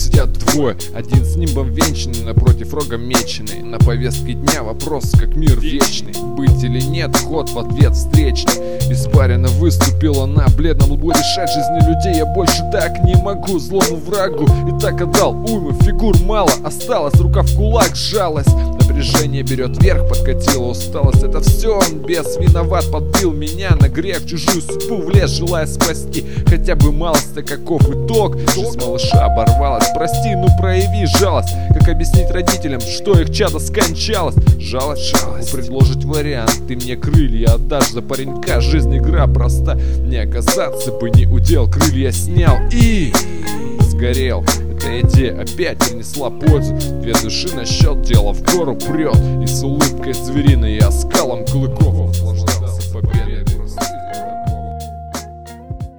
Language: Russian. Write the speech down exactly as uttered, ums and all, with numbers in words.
сидят двое, один с нимбом венчанный, напротив рога меченый. На повестке дня вопрос, как мир вечный, быть или нет, ход в ответ встречный. Испарина выступила на бледном лбу, решать жизни людей я больше так не могу. Злому врагу и так отдал уйму, фигур мало осталось, рука в кулак сжалась. Напряжение берет верх, подкатила усталость. Это все он без виноват, подбил меня на грех, чужую судьбу в лес, желая спасти хотя бы малость. А каков итог? Жизнь малыша оборвалась. Прости, ну прояви жалость. Как объяснить родителям, что их чадо скончалось? Жалость, жалость. Предложить вариант: ты мне крылья отдашь за паренька. Жизнь игра проста, не оказаться бы не удел. Крылья снял и сгорел. Эта идея опять принесла пользу. Две души на счет, дело в гору прет. И с улыбкой звериной и оскалом клыков